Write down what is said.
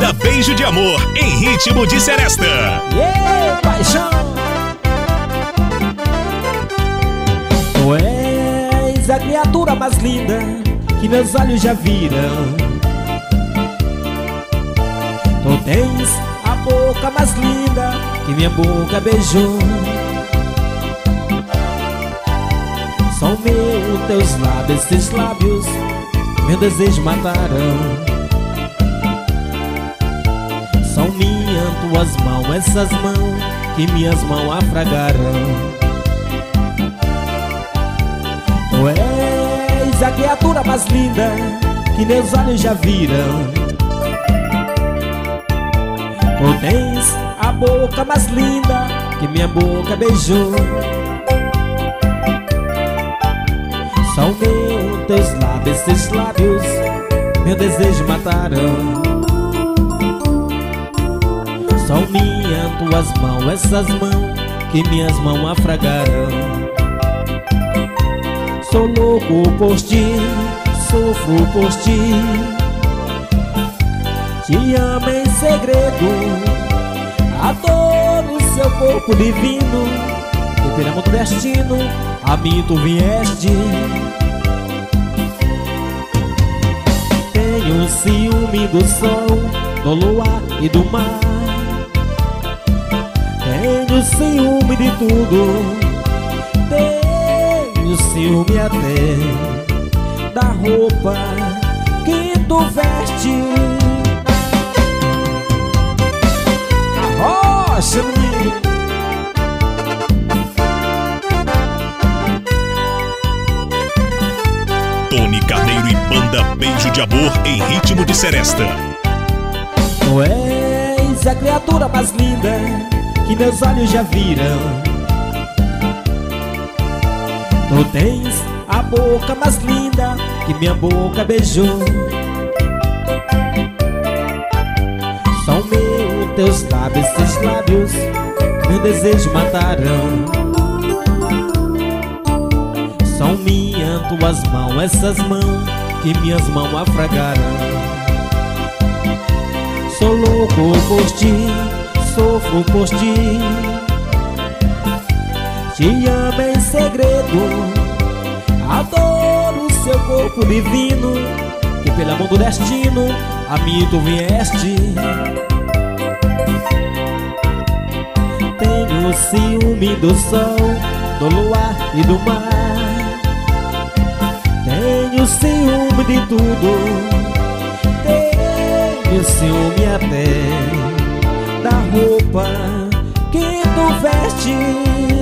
Banda Beijo de Amor, em ritmo de seresta. Yeah, paixão! Tu és a criatura mais linda que meus olhos já viram. Tu tens a boca mais linda que minha boca beijou. São meus teus lábios, esses lábios meu desejo mataram. São minhas tuas mãos, essas mãos que minhas mãos afragaram. Tu és a criatura mais linda que meus olhos já viram. Tu tens a boca mais linda que minha boca beijou. São meus teus lábios, esses lábios meu desejo mataram. São minhas tuas mãos, essas mãos que minhas mãos afragaram. Sou louco por ti, sofro por ti, te amo em segredo, adoro seu corpo divino, e pelo amor do destino a mim tu vieste. Tenho ciúme do sol, do luar e do mar. Tenho ciúme de tudo, tenho ciúme até da roupa que tu veste. Arrocha, menino. Tony Carneiro e Banda Beijo de Amor, em ritmo de seresta. Tu és a criatura mais linda que meus olhos já viram. Tu tens a boca mais linda que minha boca beijou. São meus teus lábios, esses lábios meu desejo mataram. São minhas tuas mãos, essas mãos que minhas mãos afragaram. Sou louco por ti, sofro por ti, te amo em segredo, adoro seu corpo divino, que pelo amor do destino a mim tu vieste. Tenho ciúme do sol, do luar e do mar. Tenho ciúme de tudo, tenho ciúme até da roupa que tu veste.